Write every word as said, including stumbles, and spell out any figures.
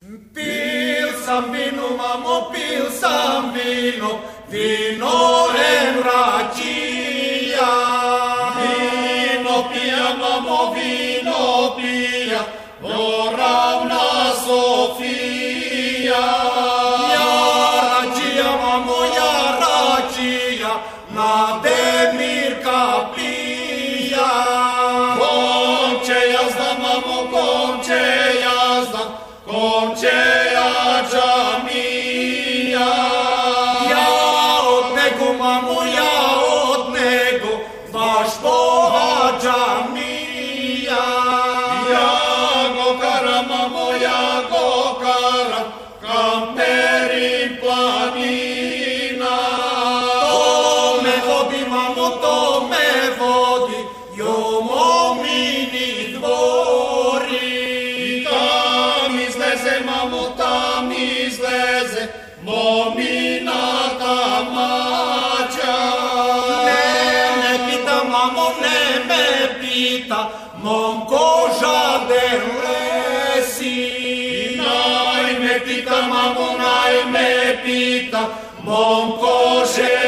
Pil sam vino, mamo, pil sam vino, vino enračija. Vino pija, mamo, vino pija, boravna Sofija. Jaračija, mamo, jaračija, na Demirka pija. Konče jazda, mamo, konče jazda, konče jača mija. Ja od nego, mamo, ja od nego, baš pohađa mija. Ja go kara, mamo, ja go kara, kamperim planina. To me vodi, mamo, to me vodi, jo momini dvori. I tam izleze, mamo, tam izleze, momina ta mača. Ne me pita, mamo, ne me pita, momko žaden lesi. I naj me pita, mamo, naj me pita, momko žaden